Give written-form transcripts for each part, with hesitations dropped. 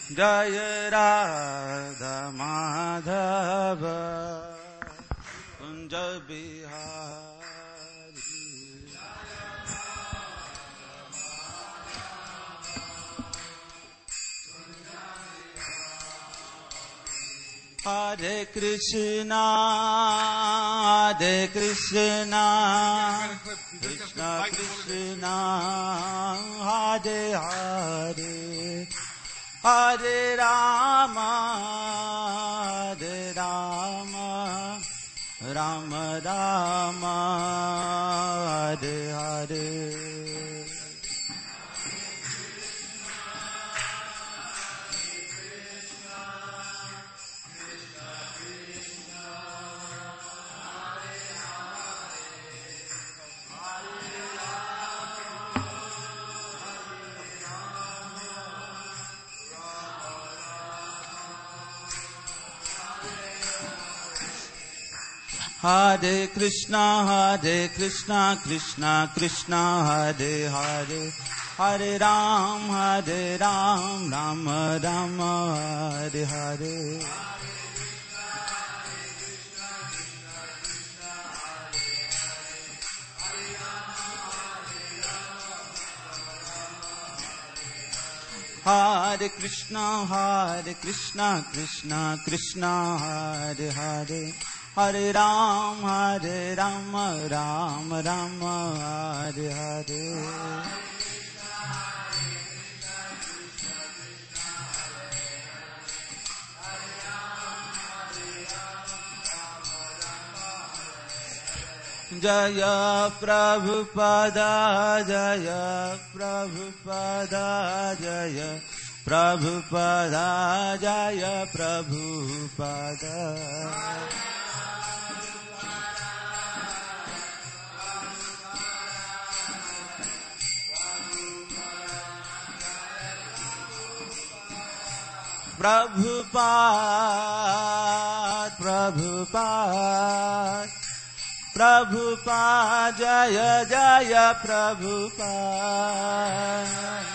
जय राधा माधव कुंज बिहारी। हरे कृष्णा कृष्ण कृष्णा हरे हरे, हरे राम राम राम हरे हरे। हरे कृष्णा कृष्णा कृष्णा हरे हरे, हरे राम राम राम हरे हरे। हरे कृष्णा कृष्णा कृष्णा हरे हरे, हरे राम राम राम हरे हरे। जय प्रभुपादा जय प्रभुपादा जय प्रभुपादा जय प्रभुपादा। प्रभुपाद प्रभुपाद प्रभुपाद जय जय प्रभुपाद।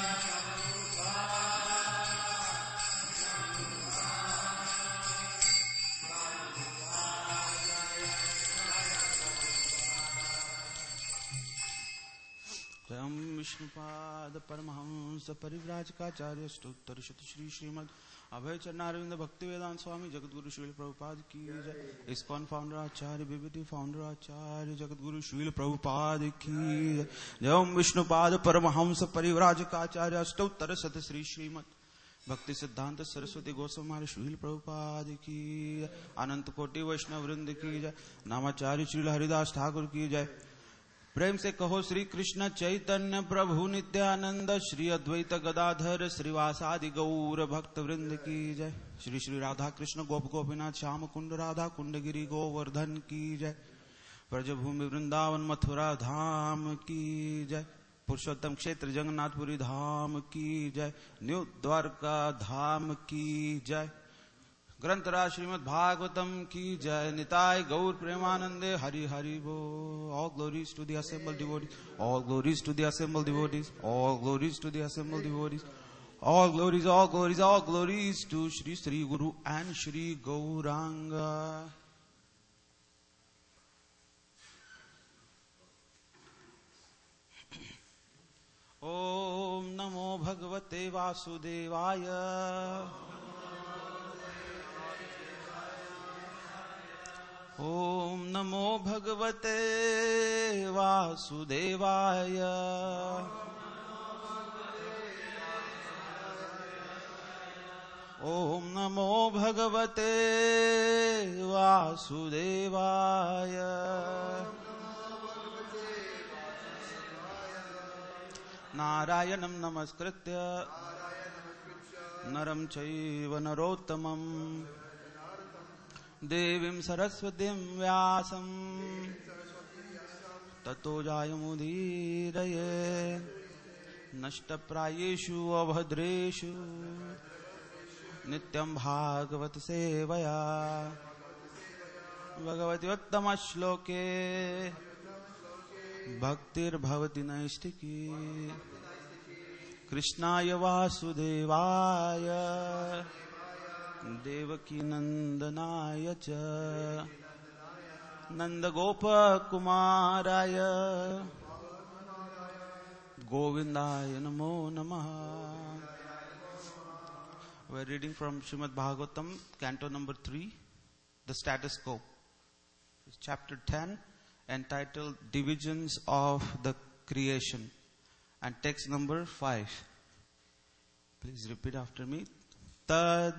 स्वयं विष्णुपाद परमहंस परिव्राजकाचार्य स्तोत्र शत श्री श्रीमद अभय चरणारविंद भक्ति वेदांत स्वामी जगतगुरु श्रील प्रभुपाद की जय। इस्कॉन फाउंडर आचार्य विभूति फाउंडर आचार्य जगतगुरु श्रील प्रभुपाद की जय। जय ओम विष्णुपाद परमहंस परिव्राजकाचार्य स्तोत्र शत श्री श्रीमद भक्ति सिद्धांत सरस्वती गोस्वामी श्रील प्रभुपाद की जय। अनंत कोटि वैष्णव वृंद की जय। नामाचार्य श्रील हरिदास ठाकुर की जय। प्रेम से कहो श्री कृष्ण चैतन्य प्रभु नित्यानंद, श्री अद्वैत गदाधर श्रीवासादि गौर भक्त वृंद की जय। श्री श्री राधा कृष्ण गोप गोपीनाथ श्याम कुंड राधा कुंड गिरी गोवर्धन की जय। ब्रजभूमि वृंदावन मथुरा धाम की जय। पुरुषोत्तम क्षेत्र जगन्नाथपुरी धाम की जय। न्यू द्वारका धाम की जय। ग्रंथराज श्रीमद् भागवतम की जय। निताय गौर प्रेमानंदे हरि हरि बोल। All glories to the assembled devotees. All glories to the assembled devotees. All glories to the assembled devotees. All glories, all glories, all glories to Shri Sri Guru and Shri Gauranga. Om Namo Bhagavate Vasudevaya. ओम नमो भगवते वासुदेवाय। ओम नमो भगवते वासुदेवाय। नारायणं नमस्कृत्य नरं चैव नरोत्तमं देवीं सरस्वतीं व्यासं ततो जायमुदीरये। नष्टप्रायेषु अभद्रेषु नित्यं भागवत सेवया। भगवति उत्तमश्लोके भक्तिर्भवति नैष्ठिकी। कृष्णाय वासुदेवाय देवकी नंदनाय च नंदगोपकुमाराय गोविंदाय नमो नमः. We're reading from Srimad Bhagavatam, Canto number 3, the status quo. Chapter 10, entitled Divisions of the Creation, and text number 5. Please repeat after me. Tad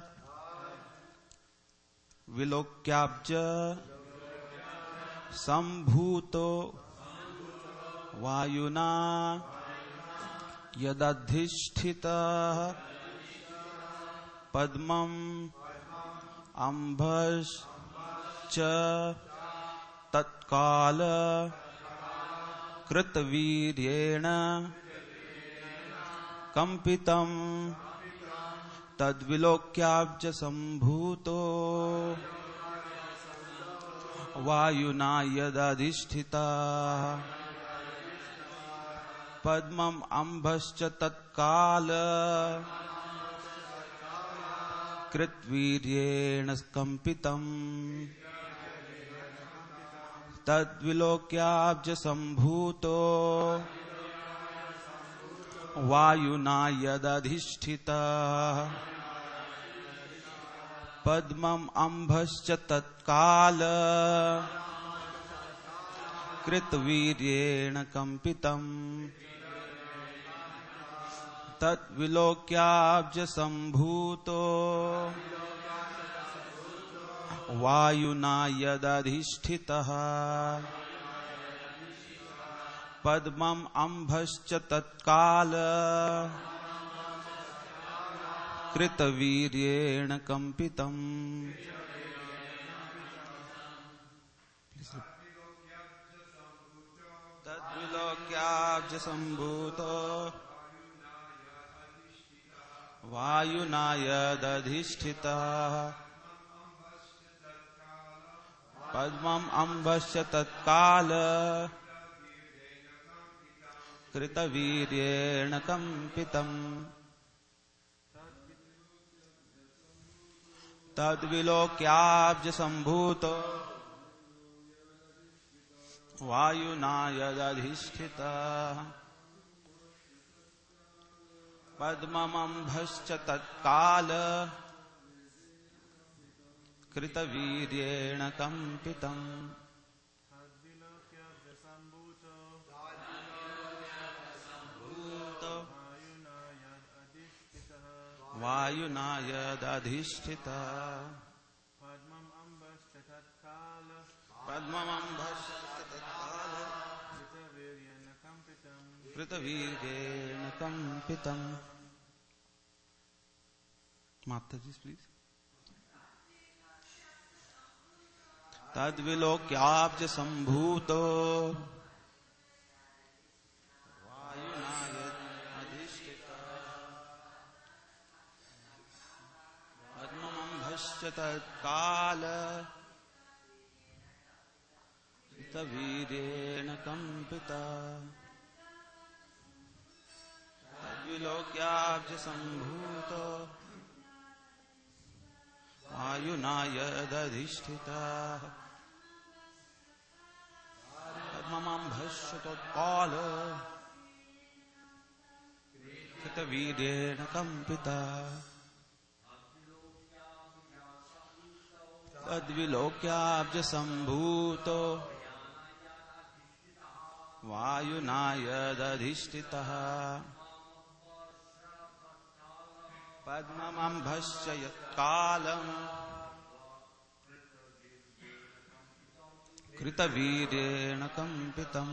Vilokyabja Sambhuto Vayuna Yadadhishthita Padmam Ambhas Cha Tatkala Kritaviryena Kampitam Tadvilokyabja Sambhuto Vayuna Yadadhishthita Padmam Ambhascha Tatkala Kritviryena Kampitam Tadvilokyabja Sambhuto Vayuna Yadadhishthita Padmam Ambhascha Tatkala Kritviryena Kampitam Tadvilokyabja Sambhuto Vayuna Yadadhishthita Padmam Ambhascha Tatkala Kritaviryena Kampitam. Tadvilokyabja Sambhuto Vayuna Yadadhishthita Padmam Ambhascha Tatkala Kritaviryena Kampitam. Tadvilokyabja Sambhuto Vayuna Yadadhishthita Padmam Ambhascha Tatkala Kritaviryena Kampitam. Vayuna Yadadhishthita Padmam Ambhascha Tatkala Kritaviryena Kampitam. Mataji, please. Tadvilokyabja Sambhuto Vayuna Yadadhishthita Padmam Ambhascha Tatkala Kritaviryena Kampita. Tadvilokyabja Sambhuto Vayuna Yadadhishthita Padmam Ambhascha Tatkala Kritaviryena Kampita. Tadvilokyabja Sambhuto Vayuna Yadadhishthita Padmam Ambhascha Yatkalam Kritaviryena Kampitam.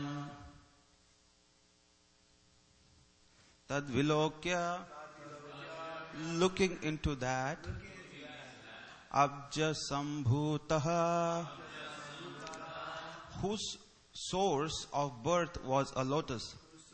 Tadvilokya, looking into that, Abja Sambhutaha, whose source of birth was a lotus.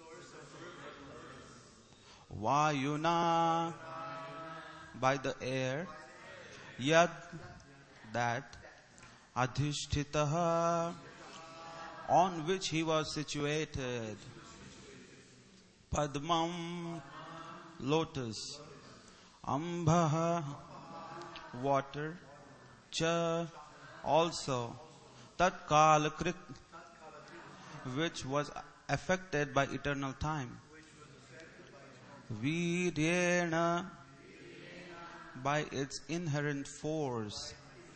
Vayuna, by the air. Yad, that. Adhishthitaha, on which he was situated. Padmam, lotus. Ambha, water. Cha, also. Tat kala krit, which was affected by eternal time. Viryena, by its inherent force.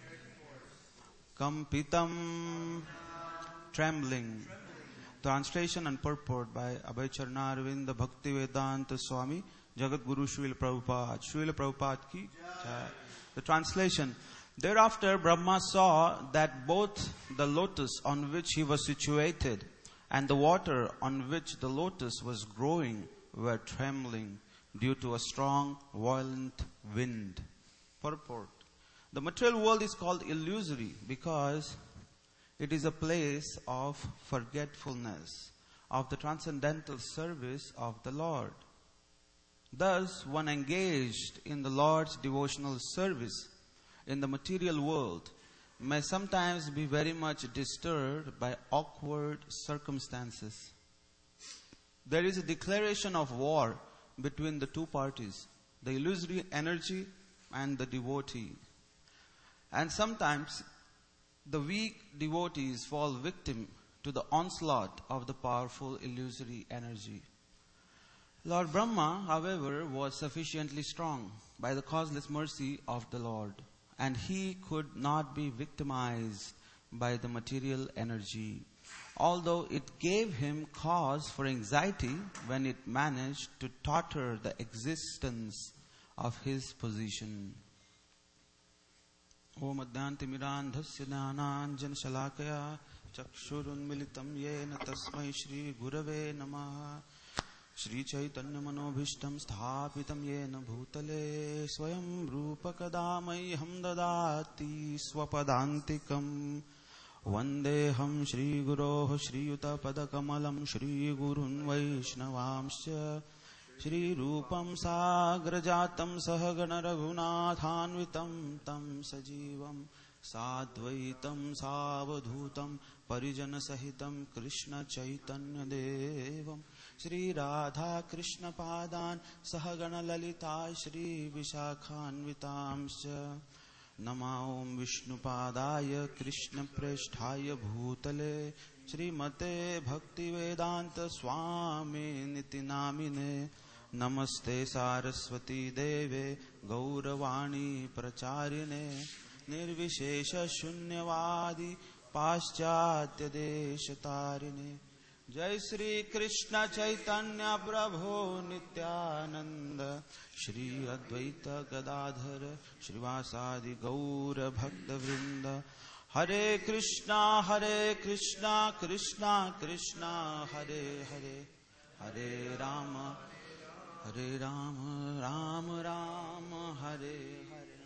Kampitam, trembling. Translation and purport by Abhay Charnarvinda Bhaktivedanta Swami Jagadguru Srila Prabhupada. Srila Prabhupada ki jai. The translation. Thereafter Brahma saw that both the lotus on which he was situated and the water on which the lotus was growing were trembling due to a strong, violent wind. Purport. The material world is called illusory because it is a place of forgetfulness of the transcendental service of the Lord. Thus, one engaged in the Lord's devotional service in the material world may sometimes be very much disturbed by awkward circumstances. There is a declaration of war between the two parties, the illusory energy and the devotee. And sometimes the weak devotees fall victim to the onslaught of the powerful illusory energy. Lord Brahma, however, was sufficiently strong by the causeless mercy of the Lord, and he could not be victimized by the material energy, although it gave him cause for anxiety when it managed to totter the existence of his position. Om Adyantimirandhasya Jnananjana Shalakaya Chakshurunmilitam Yena Tasmai Shri Gurave Namaha Shri Chaitanya Manobhishtam Sthapitam Yena Bhutale Swayam Rupakadamayham Dadati Swapadantikam Vandeham Shri Guroh Shri Yuta Padakamalam Shri Gurun Vaishnavamsya Shri Rupam Sagrajatam Sahagana Raghunathanvitam Tam Sajivam Sadvaitam Savadhutam Parijana Sahitam Krishna Chaitanya Devam Shri Radha Krishna Padan Sahagana Lalita Shri Vishakhanvitamsya Nama Om Vishnu Padaya Krishna Preshthaya Bhutale Shri Mate Bhakti Vedanta Swami Niti Namine Namaste Saraswati Deve Gauravani Pracharine Nirvishesha Shunyavadi Paschatya Deshatarine Jai Shri Krishna Chaitanya Prabhu Nityananda Shri Advaita Gadadhara Shrivasadi Gaura Bhakta Vrinda Hare Krishna Krishna Krishna Hare Hare Hare Rama Rama Rama Hare Hare.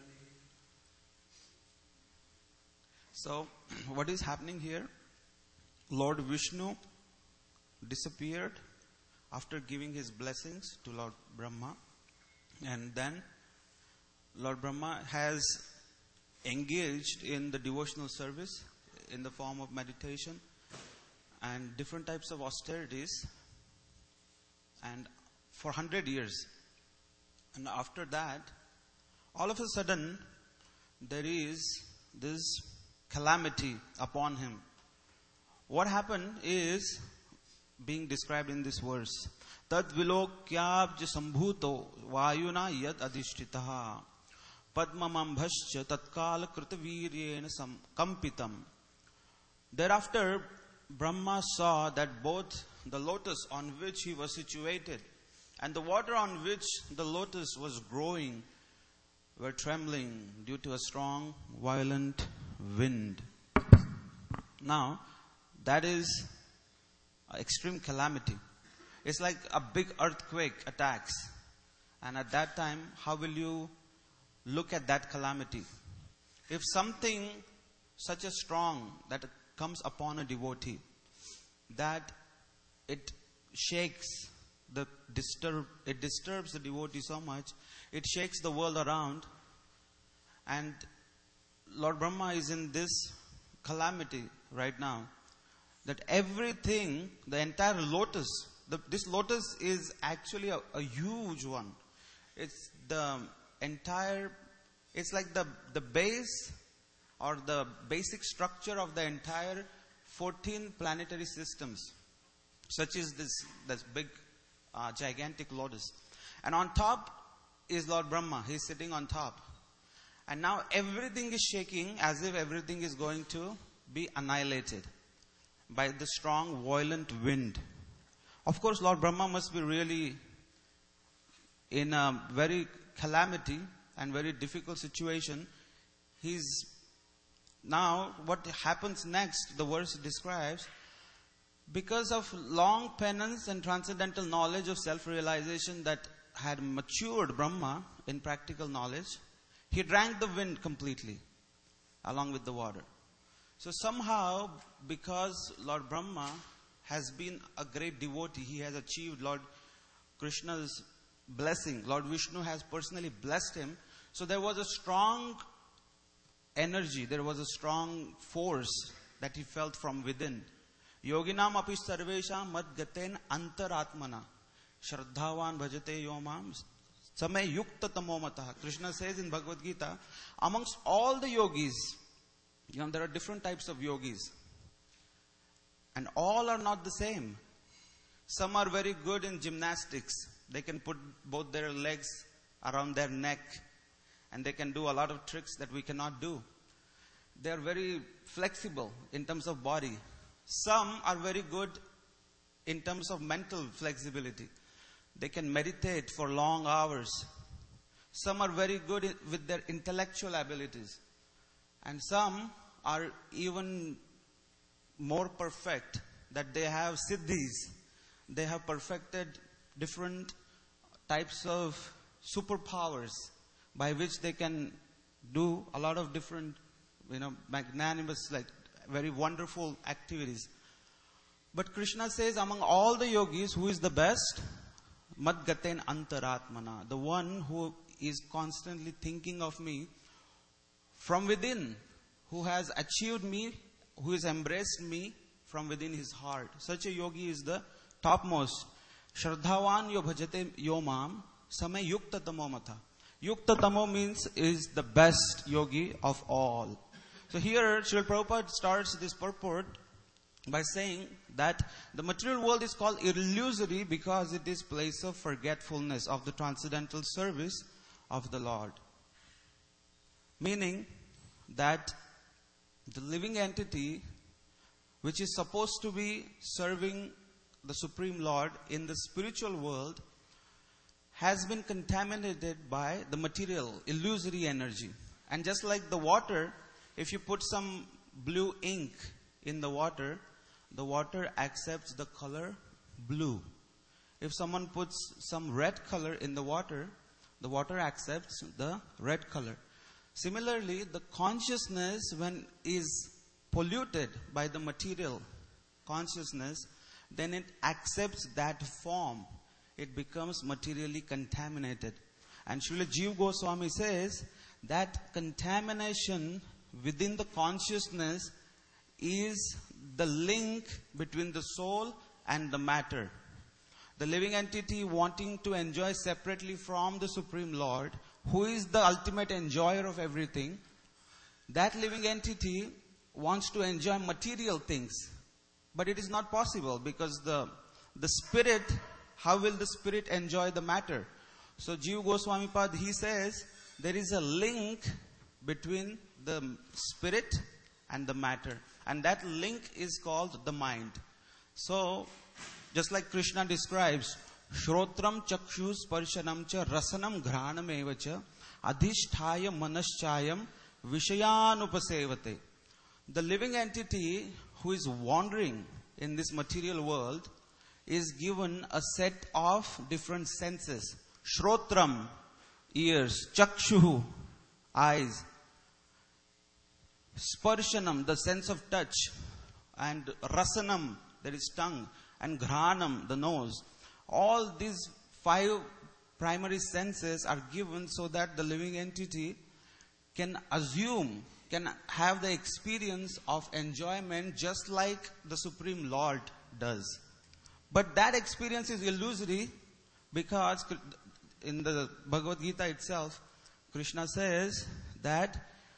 So, what is happening here? Lord Vishnu disappeared after giving his blessings to Lord Brahma, and then Lord Brahma has engaged in the devotional service in the form of meditation and different types of austerities, and for 100 years. And after that, all of a sudden, there is this calamity upon him. What happened is being described in this verse. Tad vilokyabja sambhuto vayuna yad adhishtitaha padmamambhascha tatkala kritaviryena kampitam. Thereafter, Brahma saw that both the lotus on which he was situated and the water on which the lotus was growing were trembling due to a strong, violent wind. Now, that is extreme calamity. It's like a big earthquake attacks. And at that time, how will you look at that calamity? If something such as strong that comes upon a devotee, that it shakes, it disturbs the devotee so much, it shakes the world around, and Lord Brahma is in this calamity right now, that everything, the entire lotus, this lotus is actually a huge one, It's the entire, it's like the base or the basic structure of the entire 14 planetary systems. Such is this big, gigantic lotus. And on top is Lord Brahma. He's sitting on top. And now everything is shaking as if everything is going to be annihilated by the strong, violent wind. Of course, Lord Brahma must be really in a very calamity and very difficult situation. He's now, what happens next, the verse describes, because of long penance and transcendental knowledge of self-realization that had matured Brahma in practical knowledge, he drank the wind completely along with the water. So somehow, because Lord Brahma has been a great devotee, he has achieved Lord Krishna's blessing. Lord Vishnu has personally blessed him. So there was a strong energy, there was a strong force that he felt from within. Yoginam api sarvesham mad gaten antaratmana shraddhavan bhajate yomam samay yukta tamomatah. Krishna says in Bhagavad Gita, amongst all the yogis, there are different types of yogis. And all are not the same. Some are very good in gymnastics. They can put both their legs around their neck and they can do a lot of tricks that we cannot do. They are very flexible in terms of body. Some are very good in terms of mental flexibility. They can meditate for long hours. Some are very good with their intellectual abilities. And some are even more perfect, that they have siddhis. They have perfected different types of superpowers by which they can do a lot of different, magnanimous, like very wonderful activities. But Krishna says, among all the yogis, who is the best? Madgaten antaratmana, the one who is constantly thinking of me from within, who has achieved me, who has embraced me from within his heart. Such a yogi is the topmost. Shraddhavan yo bhajate yomam samay yukta tamo mata. Yukta tamo means is the best yogi of all. So here Srila Prabhupada starts this purport by saying that the material world is called illusory because it is place of forgetfulness of the transcendental service of the Lord. Meaning that the living entity which is supposed to be serving the Supreme Lord in the spiritual world has been contaminated by the material, illusory energy. And just like the water, if you put some blue ink in the water accepts the color blue. If someone puts some red color in the water accepts the red color. Similarly, the consciousness, when is polluted by the material consciousness, then it accepts that form. It becomes materially contaminated. And Srila Jiva Goswami says that contamination within the consciousness is the link between the soul and the matter. The living entity wanting to enjoy separately from the Supreme Lord, who is the ultimate enjoyer of everything, that living entity wants to enjoy material things. But it is not possible because the spirit, how will the spirit enjoy the matter? So Jiva Goswami Pad, he says, there is a link between the spirit and the matter. And that link is called the mind. So, just like Krishna describes, Shrotram chakshus sparshanam cha rasanam ghranam evacha adhishthaya manaschayam vishayanupasevate. The living entity who is wandering in this material world is given a set of different senses. Shrotram, ears. Chakshu, eyes. Sparshanam, the sense of touch. And rasanam, there is tongue. And ghranam, the nose. All these 5 primary senses are given so that the living entity can assume, can have the experience of enjoyment just like the Supreme Lord does. But that experience is illusory because in the Bhagavad Gita itself, Krishna says that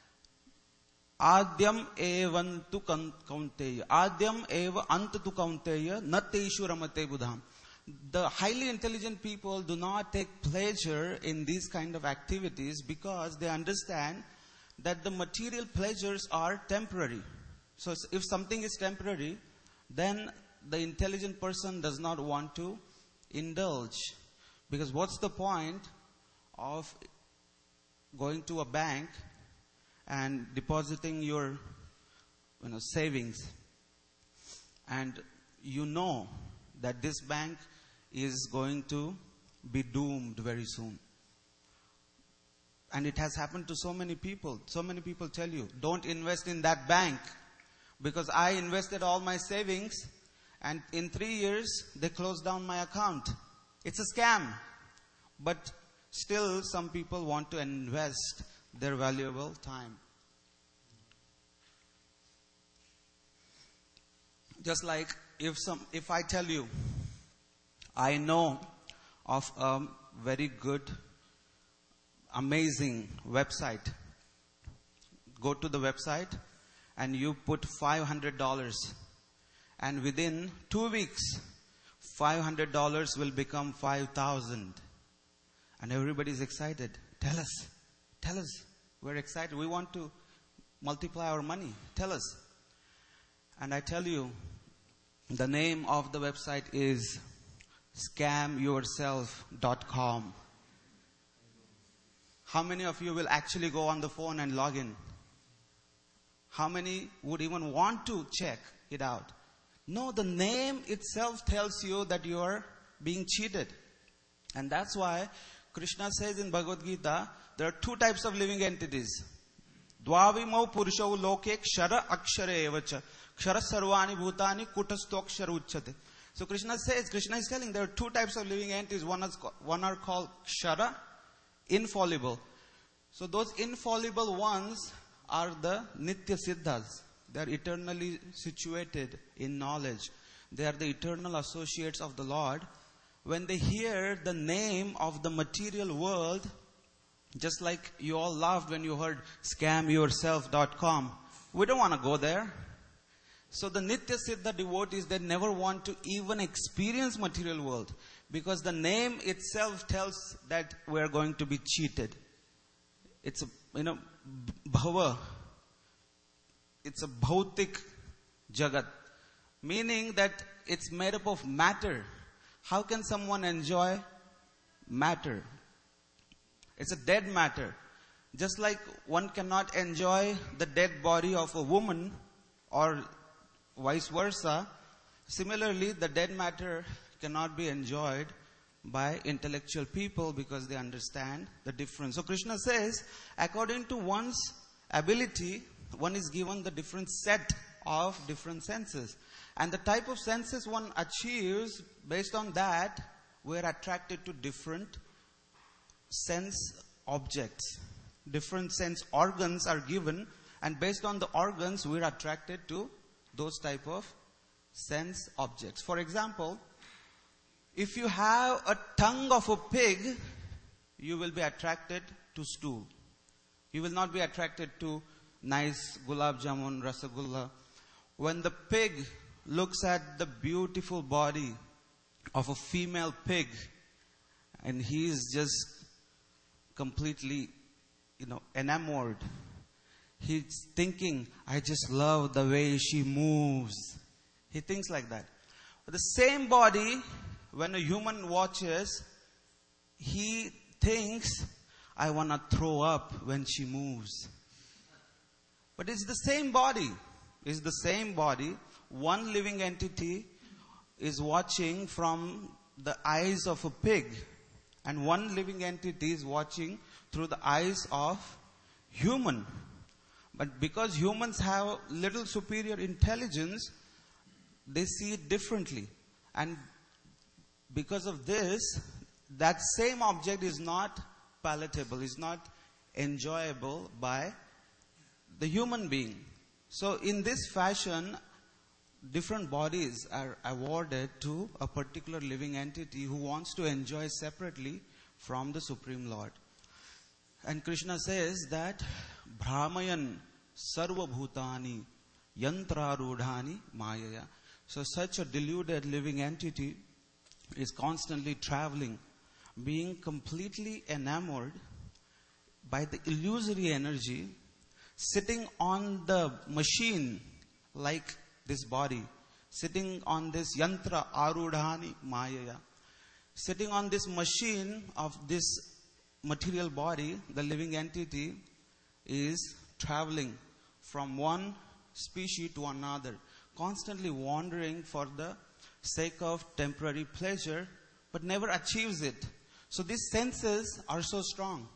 Adyam evantu kaunteya. Adyam eva antu kaunteya nateshu ramate buddham. The highly intelligent people do not take pleasure in these kind of activities because they understand that the material pleasures are temporary. So if something is temporary, then the intelligent person does not want to indulge. Because what's the point of going to a bank and depositing your savings, and you know that this bank is going to be doomed very soon? And it has happened to so many people. So many people tell you, don't invest in that bank because I invested all my savings and in 3 years they closed down my account. It's a scam. But still some people want to invest their valuable time. Just like if I tell you, I know of a very good, amazing website. Go to the website and you put $500, and within 2 weeks, $500 will become 5,000. And everybody is excited. Tell us. We're excited. We want to multiply our money. Tell us. And I tell you, the name of the website is scamyourself.com. How many of you will actually go on the phone and log in? How many would even want to check it out? No, the name itself tells you that you are being cheated. And that's why Krishna says in Bhagavad Gita, there are two types of living entities. Dvavimau purushau loke kshara akshare evacha. Kshara sarvani bhutani kutastokshara uchyate. So Krishna is telling there are two types of living entities. One are called kshara, infallible. So those infallible ones are the nitya siddhas. They are eternally situated in knowledge. They are the eternal associates of the Lord. When they hear the name of the material world, just like you all laughed when you heard scamyourself.com, we don't want to go there. So the Nitya Siddha devotees, they never want to even experience material world, because the name itself tells that we are going to be cheated. It's a, bhava. It's a bhautik jagat, meaning that it's made up of matter. How can someone enjoy matter? It's a dead matter. Just like one cannot enjoy the dead body of a woman or vice versa, similarly the dead matter cannot be enjoyed by intellectual people because they understand the difference. So Krishna says, according to one's ability, one is given the different set of different senses. And the type of senses one achieves, based on that, we are attracted to different sense objects. Different sense organs are given, and based on the organs, we are attracted to those type of sense objects. For example, if you have a tongue of a pig, you will be attracted to stool. You will not be attracted to nice gulab jamun, rasagulla. When the pig looks at the beautiful body of a female pig, and he is just completely, enamored. He's thinking, I just love the way she moves. He thinks like that. But the same body, when a human watches, he thinks, I want to throw up when she moves. But it's the same body. It's the same body. One living entity is watching from the eyes of a pig, and one living entity is watching through the eyes of human. But because humans have little superior intelligence, they see it differently. And because of this, that same object is not palatable, is not enjoyable by the human being. So in this fashion, different bodies are awarded to a particular living entity who wants to enjoy separately from the Supreme Lord. And Krishna says that Brahmayan Sarva Bhutani Yantrarudhani Mayaya. So such a deluded living entity is constantly traveling, being completely enamored by the illusory energy, sitting on the machine like this body, sitting on this yantra arudhani mayaya, sitting on this machine of this material body. The living entity is traveling from one species to another, constantly wandering for the sake of temporary pleasure, but never achieves it. So these senses are so strong.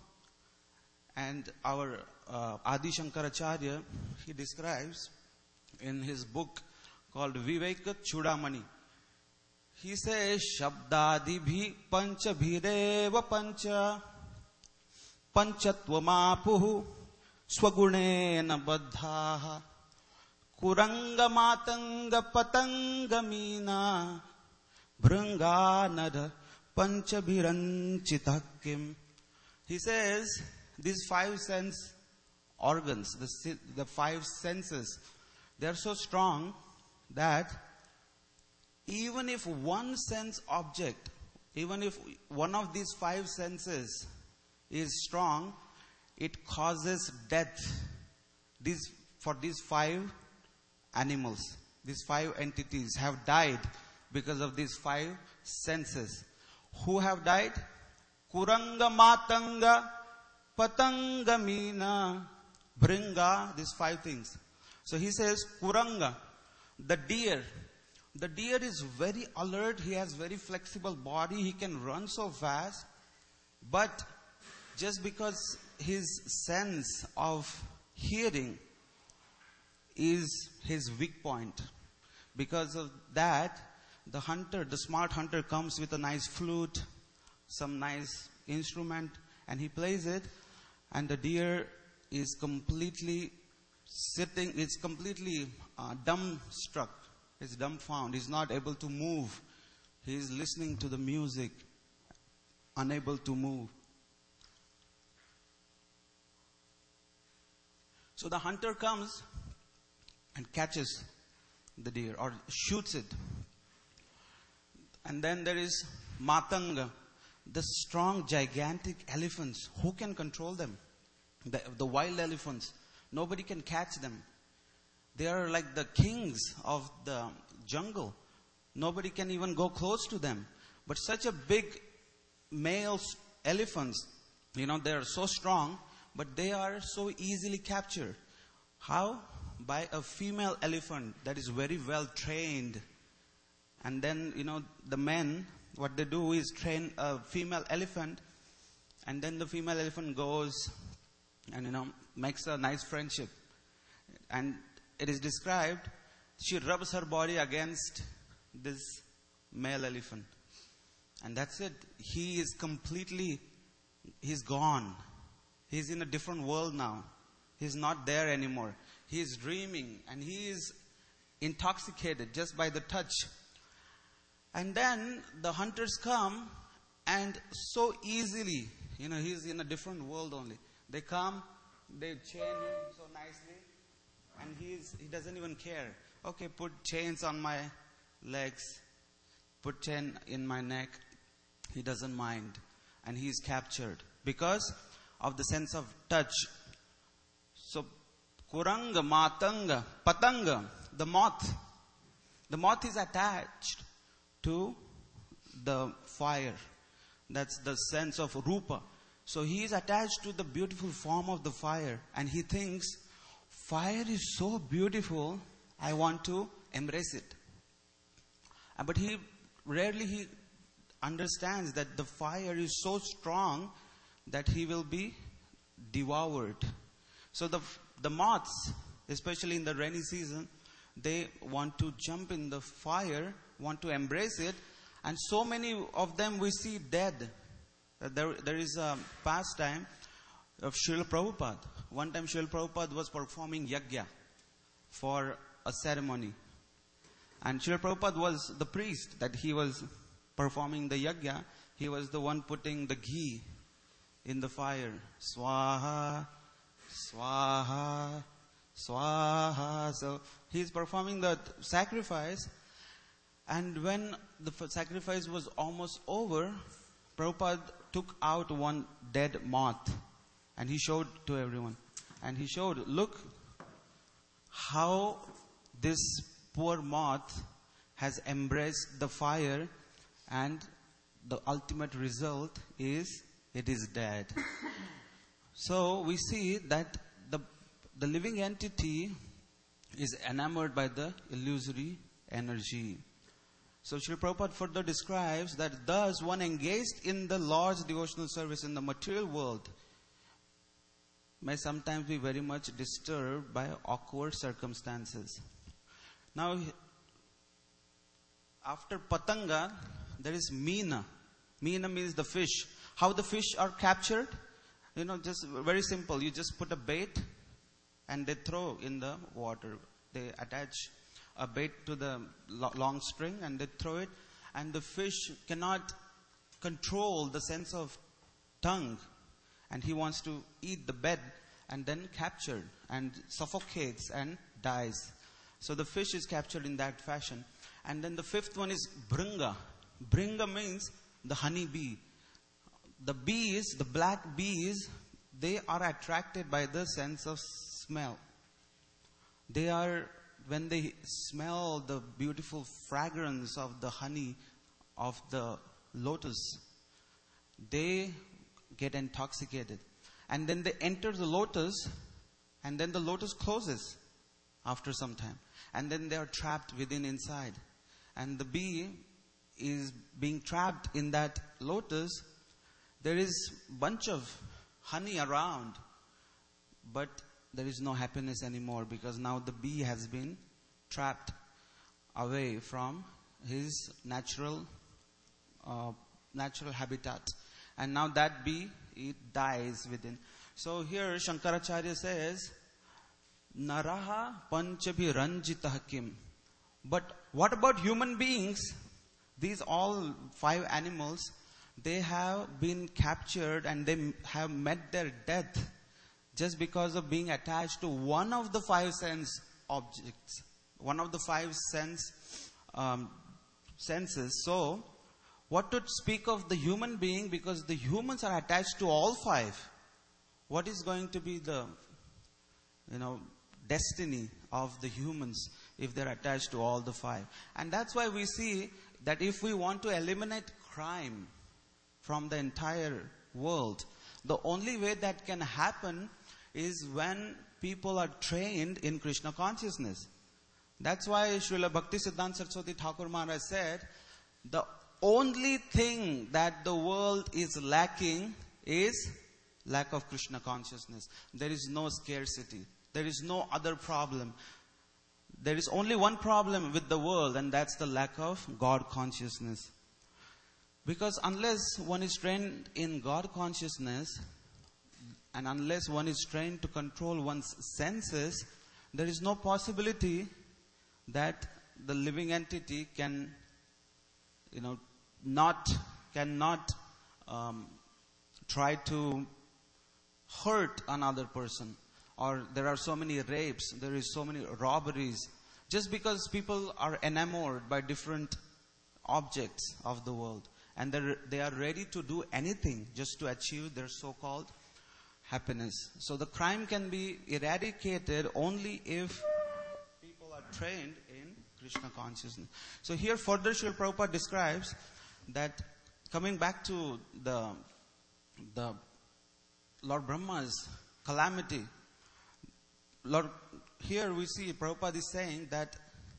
And our Adi Shankaracharya, he describes in his book called Viveka Chudamani. He says, Shabdadi bhi pancha bhireva pancha panchatvamapuhu swagunena baddhaha kuranga matanga patanga mina bhranganada pancha bhiranchitakim. He says, these five sense organs, the five senses, they are so strong that even if one sense object, even if one of these five senses is strong, it causes death. For these five animals, these five entities have died because of these five senses. Who have died? Kuranga matanga patanga mina bringa, these five things. So he says, Kuranga, the deer. The deer is very alert. He has very flexible body. He can run so fast. But just because his sense of hearing is his weak point, because of that, the hunter, the smart hunter, comes with a nice flute, some nice instrument, and he plays it, and the deer is completely sitting, it's completely dumbstruck. He's dumbfounded. He's not able to move. He's listening to the music, unable to move. So the hunter comes and catches the deer or shoots it. And then there is Matanga, the strong, gigantic elephants. Who can control them? The wild elephants. Nobody can catch them. They are like the kings of the jungle. Nobody can even go close to them. But such a big male elephants, they are so strong, but they are so easily captured. How? By a female elephant that is very well trained. And then, the men, what they do is train a female elephant, and then the female elephant goes and, makes a nice friendship. And it is described, she rubs her body against this male elephant. And that's it. He's gone. He's in a different world now. He's not there anymore. He's dreaming and he is intoxicated just by the touch. And then the hunters come and so easily, he's in a different world only. They come, they chain him so nicely. And he doesn't even care. Okay, put chains on my legs. Put chain in my neck. He doesn't mind. And he is captured. Because of the sense of touch. So, Kuranga, Matanga, Patanga, the moth. The moth is attached to the fire. That's the sense of Rupa. So he is attached to the beautiful form of the fire. And he thinks, fire is so beautiful, I want to embrace it. But he rarely understands that the fire is so strong that he will be devoured. So the moths, especially in the rainy season, they want to jump in the fire, want to embrace it, and so many of them we see dead. There is a pastime of Srila Prabhupada. One time Srila Prabhupada was performing yajna for a ceremony. And Srila Prabhupada was the priest that he was performing the yajna. he was the one putting the ghee in the fire. Swaha, swaha, swaha. So he's performing the sacrifice. And when the sacrifice was almost over, Prabhupada took out one dead moth and he showed to everyone. And he showed, look how this poor moth has embraced the fire, and the ultimate result is it is dead. So we see that the living entity is enamored by the illusory energy. So Srila Prabhupada further describes that thus one engaged in the Lord's devotional service in the material world may sometimes be very much disturbed by awkward circumstances. Now, after Patanga, there is Meena. Meena means the fish. How the fish are captured? Just very simple. You just put a bait and they throw in the water. They attach a bait to the long string and they throw it. And the fish cannot control the sense of tongue. And he wants to eat the bait and then captured and suffocates and dies. So the fish is captured in that fashion. And then the fifth one is Bringa. Bringa means the honey bee. The bees, the black bees, they are attracted by the sense of smell. When they smell the beautiful fragrance of the honey of the lotus, they get intoxicated. And then they enter the lotus, and then the lotus closes after some time. And then they are trapped within inside. And the bee is being trapped in that lotus. There is a bunch of honey around, but there is no happiness anymore because now the bee has been trapped away from his natural habitat. And now that bee, it dies within. So here Shankaracharya says, Naraha panchabhi ranjitah kim. But what about human beings? These all 5 animals, they have been captured and they have met their death just because of being attached to one of the 5 sense objects, one of the 5 senses. So, what to speak of the human being, because the humans are attached to all 5. What is going to be the, destiny of the humans if they're attached to all the 5? And that's why we see that if we want to eliminate crime from the entire world, the only way that can happen is when people are trained in Krishna consciousness. That's why Srila Bhaktisiddhanta Saraswati Thakur Maharaj said, the only thing that the world is lacking is lack of Krishna consciousness. There is no scarcity. There is no other problem. There is only one problem with the world, and that's the lack of God consciousness. Because unless one is trained in God consciousness, and unless one is trained to control one's senses, there is no possibility that the living entity can, cannot try to hurt another person. Or there are so many rapes, there is so many robberies, just because people are enamored by different objects of the world. And they are ready to do anything just to achieve their so-called happiness. So the crime can be eradicated only if people are trained in Krishna consciousness. So here further Srila Prabhupada describes that, coming back to the Lord Brahma's calamity, here we see Prabhupada is saying that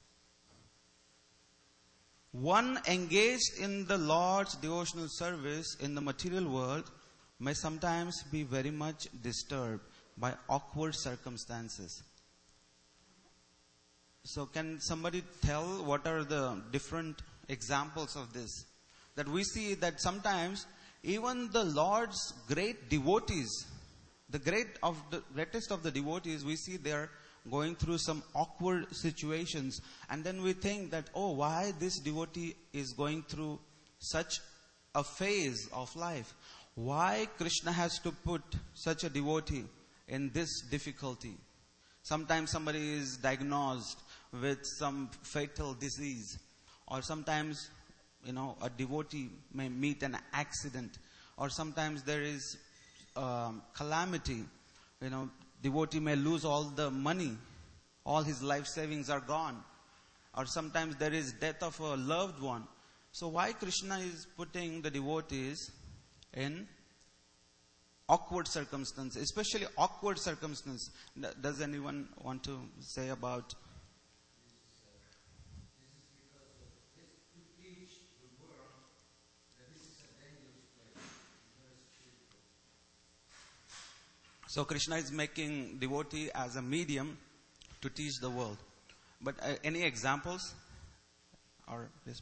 one engaged in the Lord's devotional service in the material world may sometimes be very much disturbed by awkward circumstances. So can somebody tell what are the different examples of this? That we see that sometimes even the Lord's great devotees, the greatest of the devotees, we see they are going through some awkward situations. And then we think that, why this devotee is going through such a phase of life. Why Krishna has to put such a devotee in this difficulty? Sometimes somebody is diagnosed with some fatal disease, or sometimes, a devotee may meet an accident, or sometimes there is calamity. Devotee may lose all the money, all his life savings are gone, or sometimes there is death of a loved one. So why Krishna is putting the devotees in awkward circumstances, especially awkward circumstances? Does anyone want to say about? So Krishna is making devotee as a medium to teach the world. But any examples? Or yes,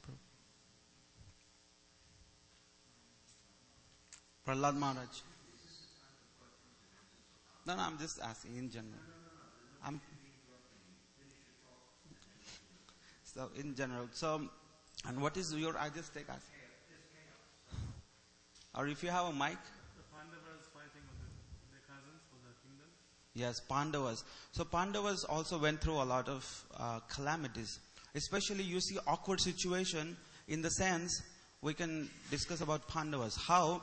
Prahlad Maharaj. No, I'm just asking in general. So in general. So, and what is your? I just take us. Or if you have a mic. Yes, Pandavas. So Pandavas also went through a lot of calamities. Especially you see awkward situation in the sense, we can discuss about Pandavas. How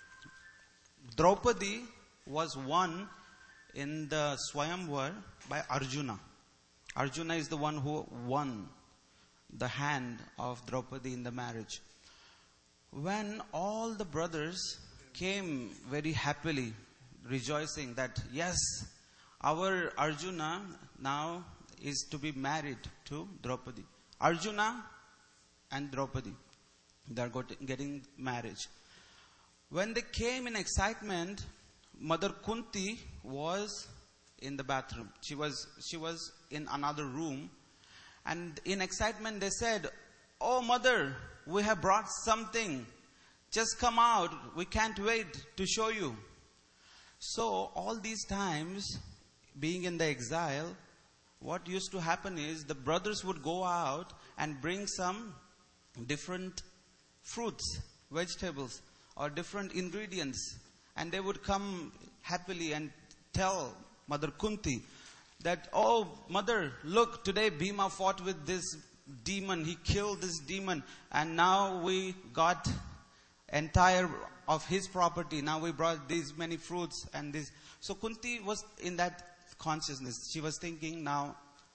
Draupadi was won in the Swayamvar by Arjuna. Arjuna is the one who won the hand of Draupadi in the marriage. When all the brothers came very happily, rejoicing that yes, our Arjuna now is to be married to Draupadi. Arjuna and Draupadi, they are getting marriage. When they came in excitement, Mother Kunti was in the bathroom. She was in another room, and in excitement they said, "Oh mother, we have brought something. Just come out. We can't wait to show you." So all these times, being in the exile, what used to happen is the brothers would go out and bring some different fruits, vegetables, or different ingredients, and they would come happily and tell Mother Kunti that, "Oh mother, look, today Bhima fought with this demon, he killed this demon, and now we got entire of his property, now we brought these many fruits and this." So Kunti was in that consciousness. She was thinking, now,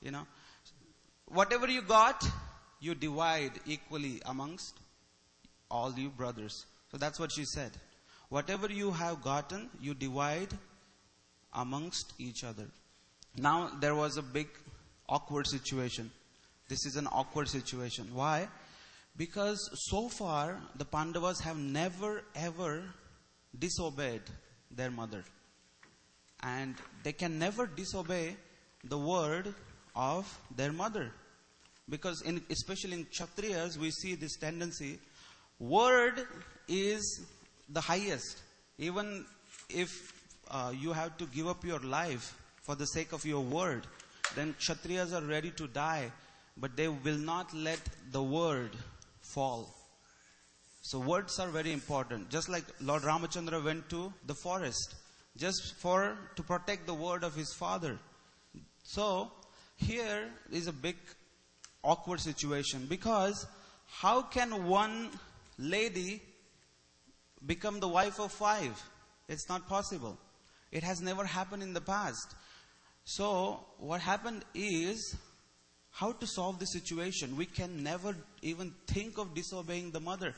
whatever you got, you divide equally amongst all you brothers. So that's what she said. Whatever you have gotten, you divide amongst each other. Now there was a big awkward situation. This is an awkward situation. Why? Because so far the Pandavas have never ever disobeyed their mother. And they can never disobey the word of their mother. Because especially in Kshatriyas, we see this tendency. Word is the highest. Even if you have to give up your life for the sake of your word, then Kshatriyas are ready to die. But they will not let the word fall. So words are very important. Just like Lord Ramachandra went to the forest just to protect the word of his father. So here is a big awkward situation, because how can one lady become the wife of 5? It's not possible. It has never happened in the past. So what happened is, how to solve the situation? We can never even think of disobeying the mother.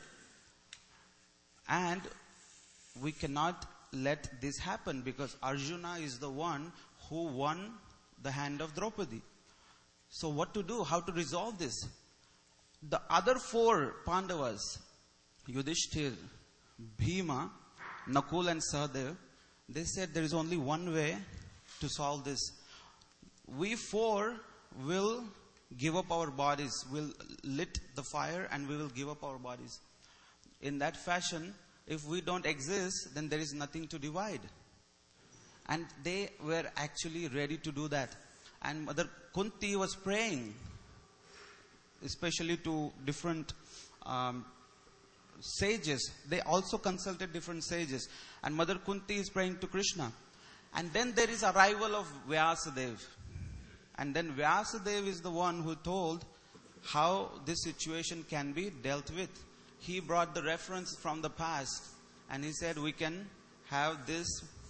And we cannot let this happen, because Arjuna is the one who won the hand of Draupadi. So what to do? How to resolve this? The other 4 Pandavas, Yudhishthir, Bhima, Nakul and Sahadev, they said there is only one way to solve this. We 4 will give up our bodies. We'll lit the fire and we will give up our bodies. In that fashion, if we don't exist, then there is nothing to divide. And they were actually ready to do that. And Mother Kunti was praying, especially to different sages. They also consulted different sages. And Mother Kunti is praying to Krishna. And then there is arrival of Vyasadeva. And then Vyasadeva is the one who told how this situation can be dealt with. He brought the reference from the past. And he said we can have this,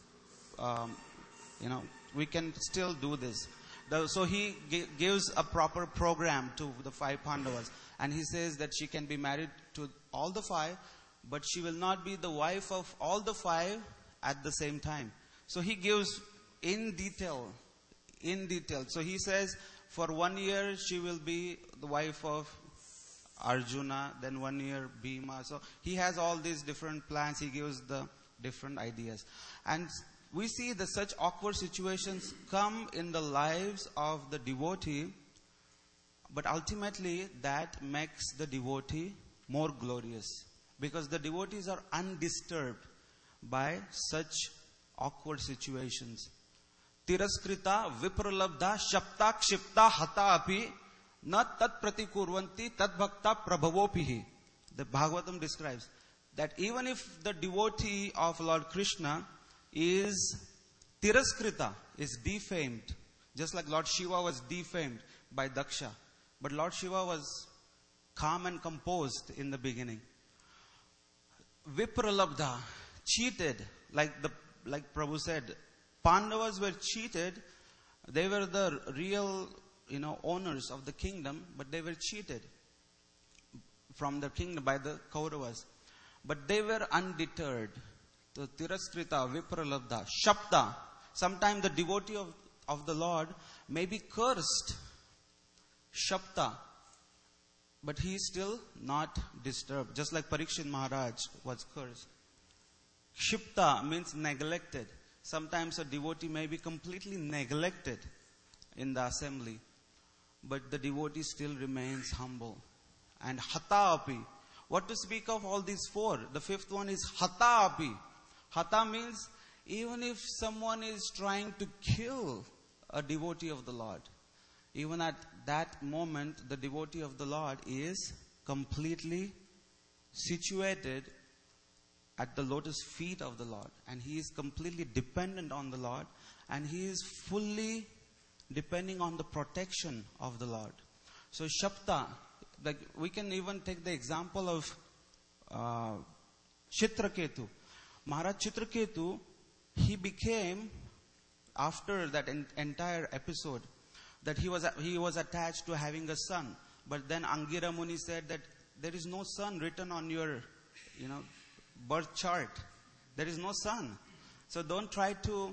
we can still do this. So he gives a proper program to the 5 Pandavas. And he says that she can be married to all the 5, but she will not be the wife of all the 5 at the same time. So he gives in detail. So he says for 1 year she will be the wife of Arjuna, then 1 year Bhima. So he has all these different plans. He gives the different ideas. And we see that such awkward situations come in the lives of the devotee, but ultimately that makes the devotee more glorious, because the devotees are undisturbed by such awkward situations. Tiraskrita vipralabdha shapta kshipta hata api na tat pratikurvanti tat bhakta prabhavopihi. The Bhagavatam describes that even if the devotee of Lord Krishna is tiraskrita, is defamed, just like Lord Shiva was defamed by Daksha, but Lord Shiva was calm and composed in the beginning. Vipralabdha, cheated, like Prabhu said, Pandavas were cheated. They were the real, owners of the kingdom, but they were cheated from the kingdom by the Kauravas. But they were undeterred. The Tiraskrita, Vipralabdha, Shapta. Sometimes the devotee of the Lord may be cursed. Shapta. But he is still not disturbed. Just like Parikshit Maharaj was cursed. Kshipta means neglected. Sometimes a devotee may be completely neglected in the assembly, but the devotee still remains humble. And Hata api. What to speak of all these 4? The 5th one is Hata api. Hata means even if someone is trying to kill a devotee of the Lord, even at that moment, the devotee of the Lord is completely situated at the lotus feet of the Lord, and he is completely dependent on the Lord, and he is fully depending on the protection of the Lord. So Shapta, like we can even take the example of Chitraketu. Maharaj Chitraketu, he became, after that entire episode, that he was attached to having a son. But then Angira Muni said that there is no son written on your, birth chart. There is no son. So don't try too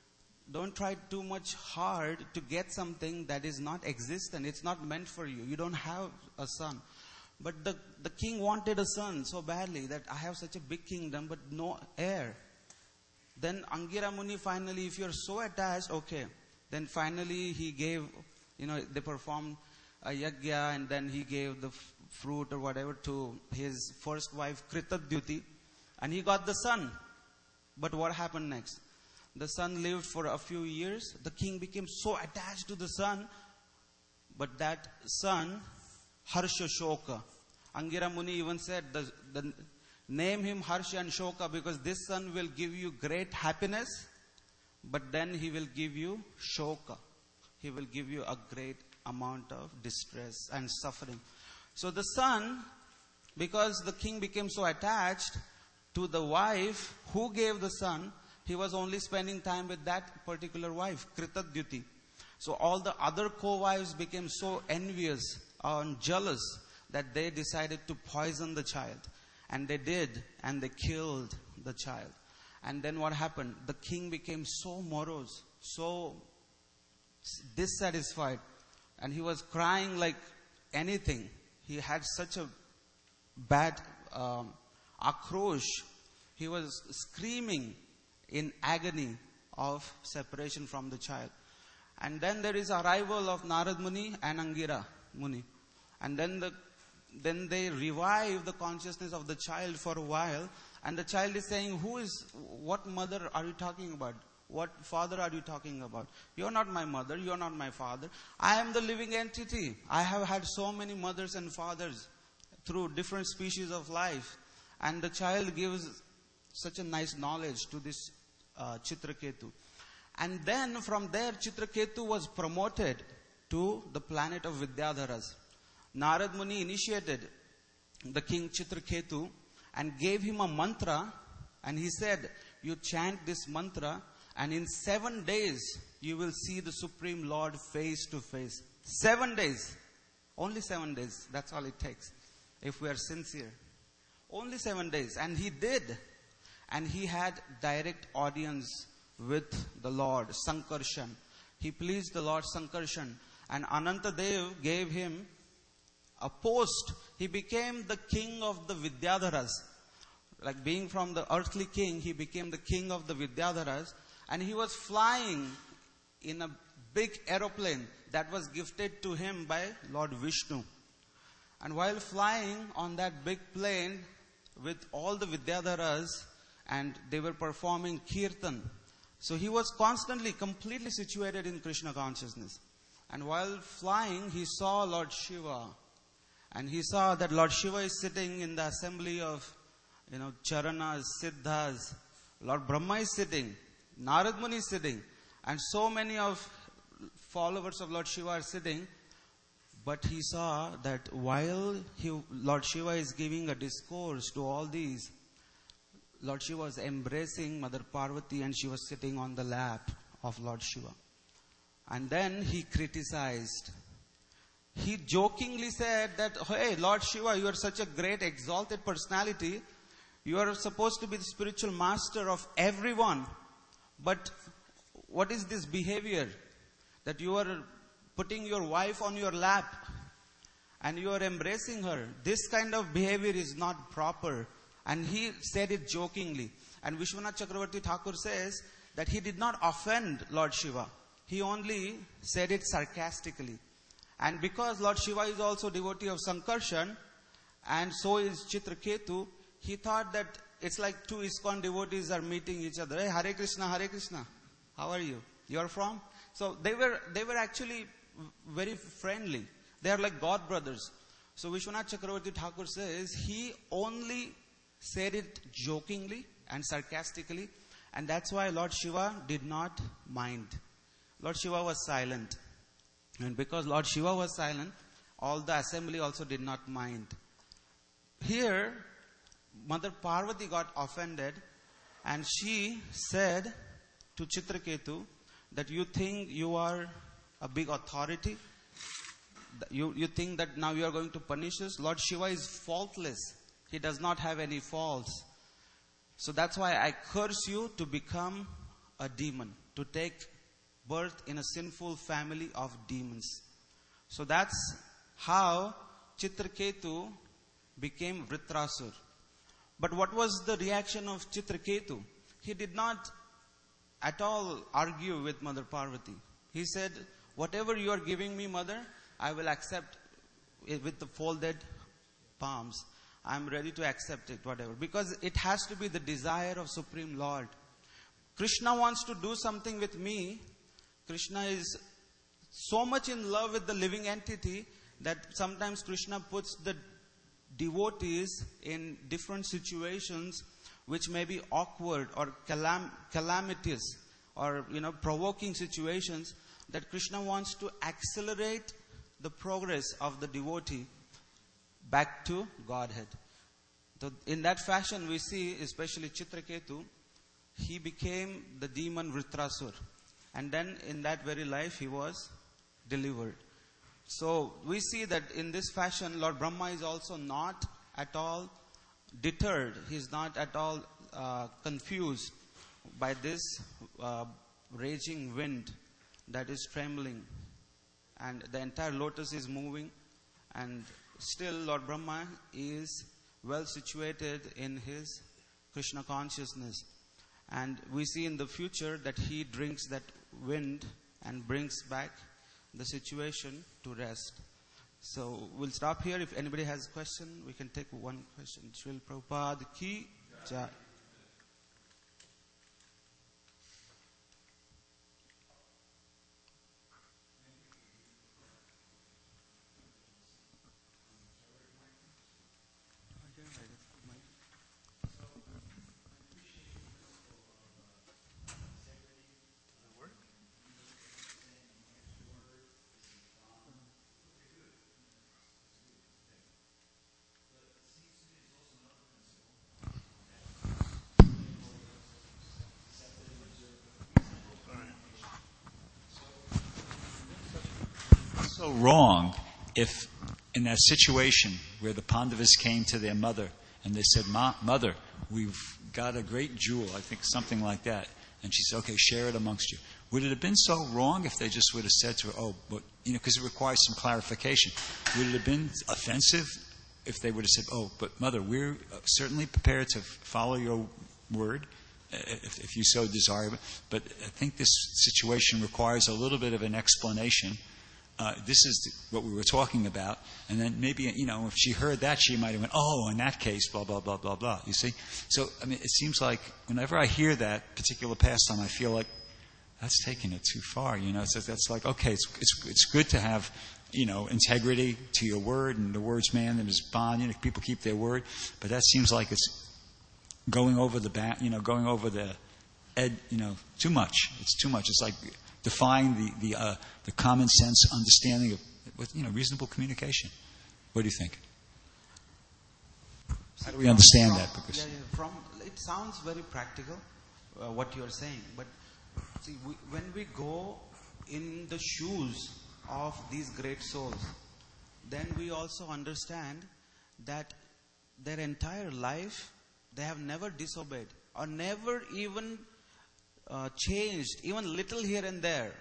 much hard to get something that is not existent. It's not meant for you. You don't have a son. But the king wanted a son so badly that I have such a big kingdom but no heir. Then Angira Muni finally, if you're so attached, okay. Then finally he gave, they performed a yajna, and then he gave the fruit or whatever to his first wife Kritadyuti, and he got the son. But what happened next? The son lived for a few years. The king became so attached to the son, but that son, Harsha Shoka. Angira Muni even said, the name him Harsha and Shoka because this son will give you great happiness, but then he will give you Shoka. He will give you a great amount of distress and suffering. So the son, because the king became so attached to the wife who gave the son, he was only spending time with that particular wife, Kritadyuti. So all the other co-wives became so envious and jealous that they decided to poison the child. And they did, and they killed the child. And then what happened? The king became so morose, so dissatisfied, and he was crying like anything. He had such a bad akrosh. He was screaming in agony of separation from the child. And then there is arrival of Narad Muni and Angira Muni. And then they revive the consciousness of the child for a while. And the child is saying, what mother are you talking about? What father are you talking about? You're not my mother. You're not my father. I am the living entity. I have had so many mothers and fathers through different species of life. And the child gives such a nice knowledge to this Chitraketu. And then from there, Chitraketu was promoted to the planet of Vidyadharas. Narad Muni initiated the king Chitraketu and gave him a mantra, and he said, you chant this mantra, and in 7 days you will see the Supreme Lord face to face. 7 days. Only 7 days. That's all it takes. If we are sincere. Only 7 days. And he did. And he had direct audience with the Lord Sankarshan. He pleased the Lord Sankarshan. And Anantadev gave him a post. He became the king of the Vidyadharas. Like being from the earthly king, he became the king of the Vidyadharas. And he was flying in a big aeroplane that was gifted to him by Lord Vishnu. And while flying on that big plane with all the Vidyadharas, and they were performing kirtan. So he was constantly, completely situated in Krishna consciousness. And while flying, he saw Lord Shiva. And he saw that Lord Shiva is sitting in the assembly of, Charanas, Siddhas. Lord Brahma is sitting. Narad Muni is sitting. And so many of followers of Lord Shiva are sitting. But he saw that while Lord Shiva is giving a discourse to all these, Lord Shiva was embracing Mother Parvati, and she was sitting on the lap of Lord Shiva. And then he criticized. He jokingly said that, hey, Lord Shiva, you are such a great exalted personality. You are supposed to be the spiritual master of everyone. But what is this behavior? That you are putting your wife on your lap and you are embracing her. This kind of behavior is not proper. And he said it jokingly. And Vishwanath Chakravarti Thakur says that he did not offend Lord Shiva. He only said it sarcastically. And because Lord Shiva is also devotee of Sankarshan, and so is Chitraketu, he thought that it's like two ISKCON devotees are meeting each other. Hey, Hare Krishna, Hare Krishna. How are you? You are from? So they were actually very friendly. They are like God brothers. So Vishwanath Chakravarti Thakur says he only said it jokingly and sarcastically, and that's why Lord Shiva did not mind. Lord Shiva was silent. And because Lord Shiva was silent, all the assembly also did not mind. Here, Mother Parvati got offended, and she said to Chitraketu that you think you are a big authority? You think that now you are going to punish us? Lord Shiva is faultless. He does not have any faults. So that's why I curse you to become a demon, to take birth in a sinful family of demons. So that's how Chitraketu became Vritrasur. But what was the reaction of Chitraketu? He did not at all argue with Mother Parvati. He said, whatever you are giving me, Mother, I will accept it with the folded palms. I am ready to accept it, whatever. Because it has to be the desire of Supreme Lord. Krishna wants to do something with me. Krishna is so much in love with the living entity that sometimes Krishna puts the devotees in different situations which may be awkward or calamitous or provoking situations, that Krishna wants to accelerate the progress of the devotee back to Godhead. So in that fashion we see, especially Chitraketu, he became the demon Vritrasur. And then in that very life he was delivered. So we see that in this fashion Lord Brahma is also not at all deterred. He is not at all confused by this raging wind that is trembling. And the entire lotus is moving. And still Lord Brahma is well situated in his Krishna consciousness. And we see in the future that he drinks that wind and brings back the situation to rest. So we'll stop here. If anybody has a question, we can take one question. Srila Prabhupada ki jai. so wrong if in that situation where the Pandavas came to their mother and they said, Mother, we've got a great jewel, I think something like that. And she said, okay, share it amongst you. Would it have been so wrong if they just would have said to her, oh, but, because it requires some clarification. Would it have been offensive if they would have said, oh, but Mother, we're certainly prepared to follow your word if you so desire. But I think this situation requires a little bit of an explanation. This is what we were talking about. And then maybe, if she heard that, she might have went, oh, in that case, blah, blah, blah, blah, blah. You see? So, it seems like whenever I hear that particular pastime, I feel like that's taking it too far. So that's like, okay, it's good to have, integrity to your word, and the word's man and his bond. People keep their word. But that seems like it's going over the going over the too much. It's too much. It's like defying the common sense understanding of reasonable communication. What do you think? How do we understand that? Because it sounds very practical, what you are saying. But see, when we go in the shoes of these great souls, then we also understand that their entire life they have never disobeyed or never even changed even little here and there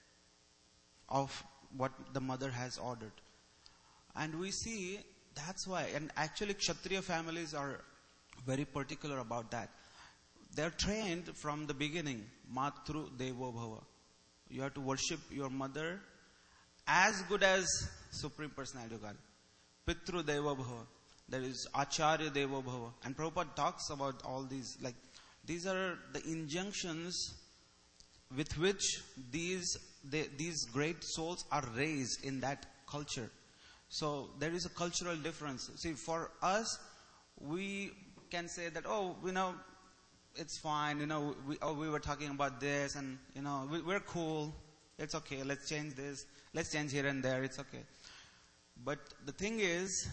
of what the mother has ordered. And we see that's why, and actually Kshatriya families are very particular about that. They're trained from the beginning, Matru Devo Bhava. You have to worship your mother as good as Supreme Personality of God. Pitru Devo Bhava. There is Acharya Devo Bhava. And Prabhupada talks about all these, like, these are the injunctions with which these great souls are raised in that culture. So there is a cultural difference. See, for us, we can say that, it's fine, we were talking about this and, we're cool. It's okay, let's change this. Let's change here and there, it's okay. But the thing is,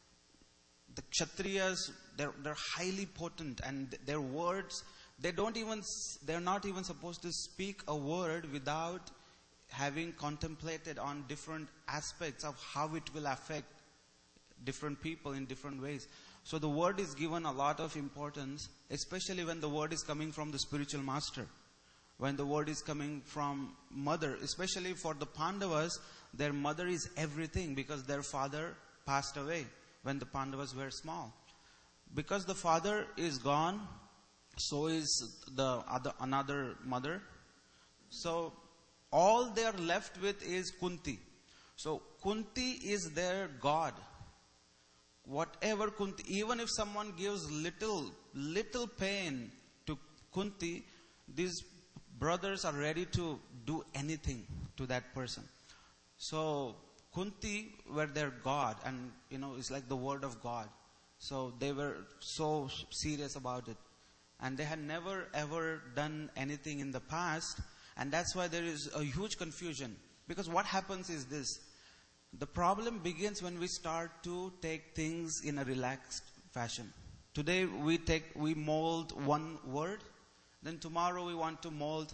the Kshatriyas, they're highly potent, and their words, they're not even supposed to speak a word without having contemplated on different aspects of how it will affect different people in different ways. So the word is given a lot of importance, especially when the word is coming from the spiritual master. When the word is coming from mother, especially for the Pandavas, their mother is everything because their father passed away when the Pandavas were small. Because the father is gone, so is another mother. So all they are left with is Kunti. So Kunti is their God. Whatever Kunti, even if someone gives little pain to Kunti, these brothers are ready to do anything to that person. So Kunti were their God, and it's like the word of God. So they were so serious about it. And they had never ever done anything in the past, and that's why there is a huge confusion. Because what happens is this: the problem begins when we start to take things in a relaxed fashion. Today we mold one word, then tomorrow we want to mold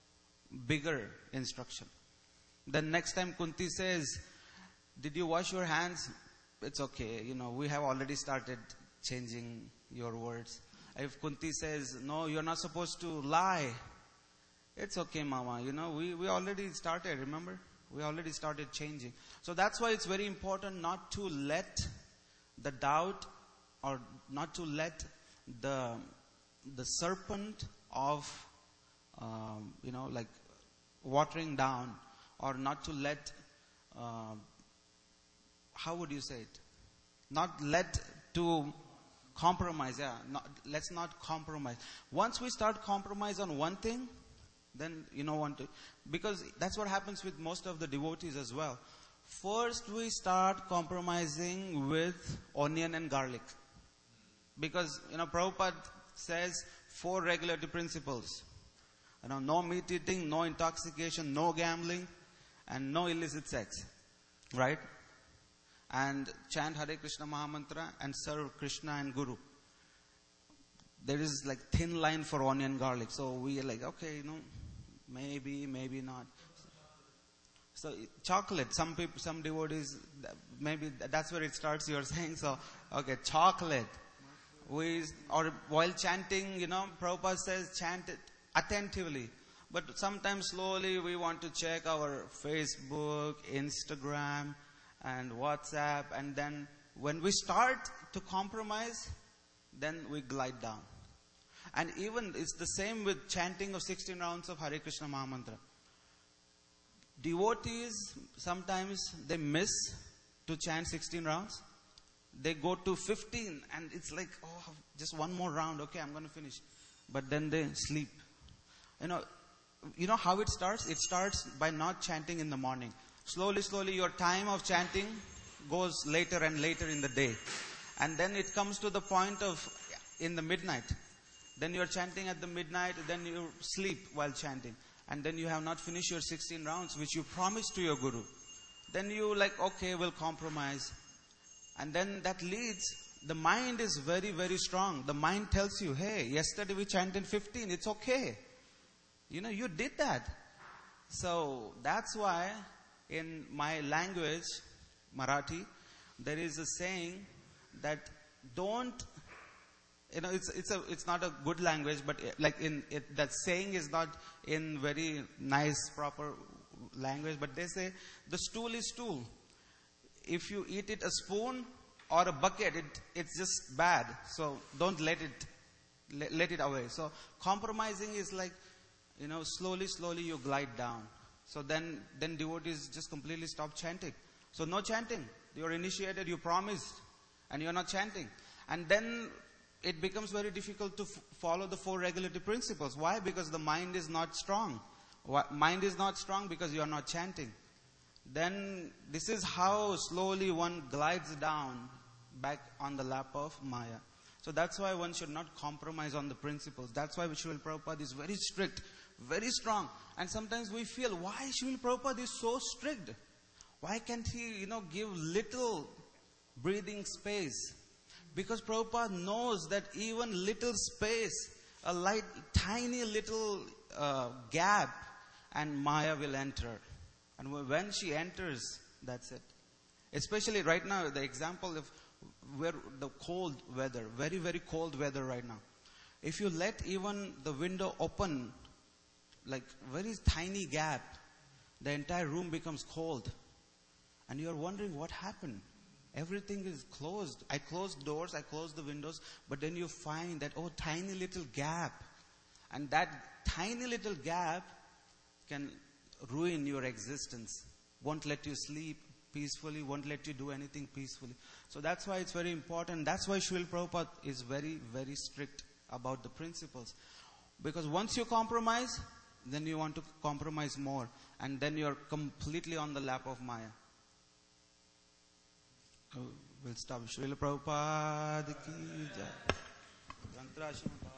bigger instruction. Then next time Kunti says, did you wash your hands? It's okay, we have already started changing your words. If Kunti says, no, you're not supposed to lie, it's okay, Mama, we already started, remember? We already started changing. So that's why it's very important not to let the doubt or not to let the serpent of, like watering down, or not to let, how would you say it? Not let to compromise, let's not compromise. Once we start compromise on one thing, then because that's what happens with most of the devotees as well. First we start compromising with onion and garlic. Because, Prabhupada says 4 regulatory principles. No meat eating, no intoxication, no gambling, and no illicit sex. Right? And chant Hare Krishna Mahamantra and serve Krishna and Guru. There is like thin line for onion garlic. So we are like, okay, maybe not. So chocolate, some people, some devotees, maybe that's where it starts, you're saying. So, okay, chocolate. Or while chanting, Prabhupada says chant it attentively. But sometimes slowly we want to check our Facebook, Instagram, and WhatsApp. And then when we start to compromise, then we glide down. And even it's the same with chanting of 16 rounds of Hare Krishna Mahamantra. Devotees, sometimes they miss to chant 16 rounds. They go to 15 and it's like, oh, just one more round. Okay, I'm going to finish. But then they sleep. You know how it starts? It starts by not chanting in the morning. Slowly, your time of chanting goes later and later in the day. And then it comes to the point of in the midnight. Then you're chanting at the midnight, then you sleep while chanting. And then you have not finished your 16 rounds, which you promised to your Guru. Then you okay, we'll compromise. And then that leads, the mind is very, very strong. The mind tells you, hey, yesterday we chanted 15, it's okay. You did that. So that's why in my language, Marathi, there is a saying that don't, it's not a good language, but that saying is not in very nice, proper language, but they say, the stool is stool. If you eat it a spoon or a bucket, it's just bad. So don't let it away. So compromising is slowly you glide down. So then devotees just completely stop chanting. So no chanting. You're initiated, you promised, and you're not chanting. And then it becomes very difficult to follow the 4 regulative principles. Why? Because the mind is not strong. Mind is not strong because you are not chanting. Then this is how slowly one glides down back on the lap of Maya. So that's why one should not compromise on the principles. That's why Srila Prabhupada is very strict, very strong. And sometimes we feel, why Srila Prabhupada is so strict? Why can't he, give little breathing space? Because Prabhupada knows that even little space, a tiny little gap, and Maya will enter. And when she enters, that's it. Especially right now, the example of where the cold weather, very, very cold weather right now. If you let even the window open, very tiny gap, the entire room becomes cold. And you're wondering what happened. Everything is closed. I closed doors, I closed the windows, but then you find that, tiny little gap. And that tiny little gap can ruin your existence. Won't let you sleep peacefully, won't let you do anything peacefully. So that's why it's very important. That's why Srila Prabhupada is very, very strict about the principles. Because once you compromise, then you want to compromise more. And then you're completely on the lap of Maya. We'll stop. Srila Prabhupada ki jai.